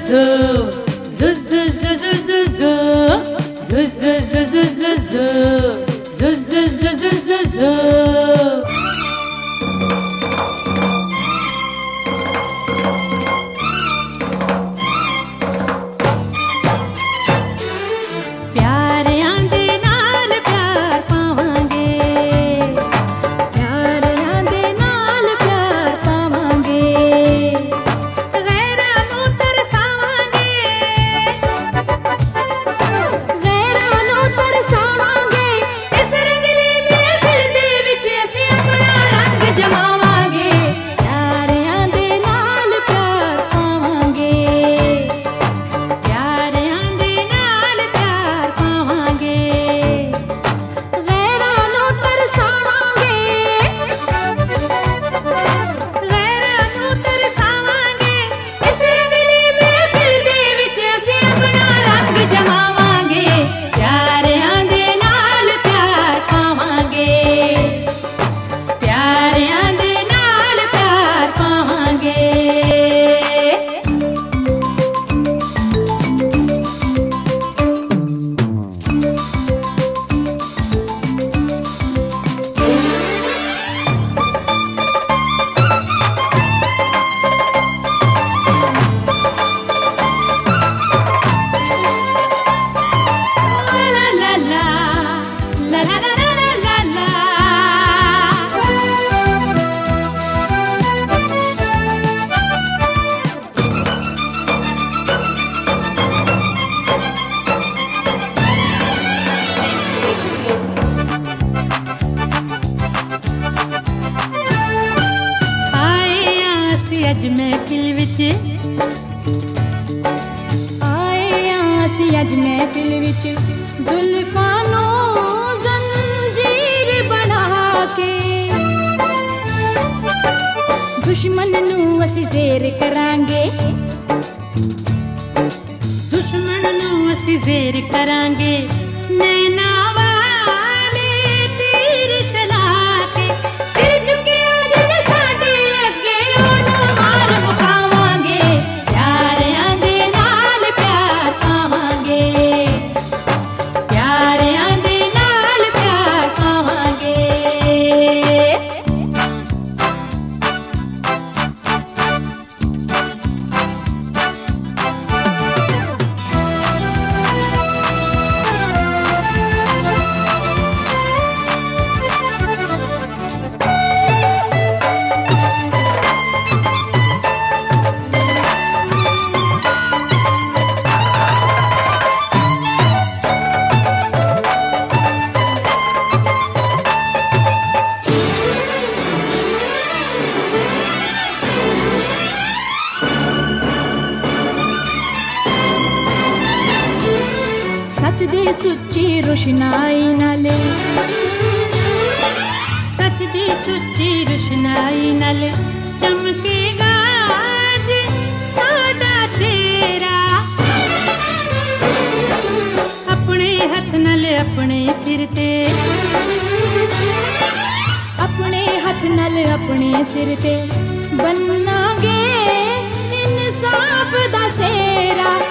अज महफिल विच आए आसी अज महफिल विच जुल्फां नू जंजीर बना के दुश्मन नू असी ज़ेर करांगे दुश्मन नू असी ज़ेर करांगे नैना वाले तीर चला के सिर झुके जन साडे अगे ओनू मार मुकावांगे प्यारियां दे नाल प्यार पावांगे प्यारियां दे नाल प्यार पावांगे। सच दी सुच्ची रोशनाई नाले सच दी सुच्ची रोशनाई नाले चमकेगा आज साडा चेहरा अपने हथ नाल अपने सिर ते अपने हथ नाल अपने सिर ते बन्नांगे इंसाफ दा सेहरा।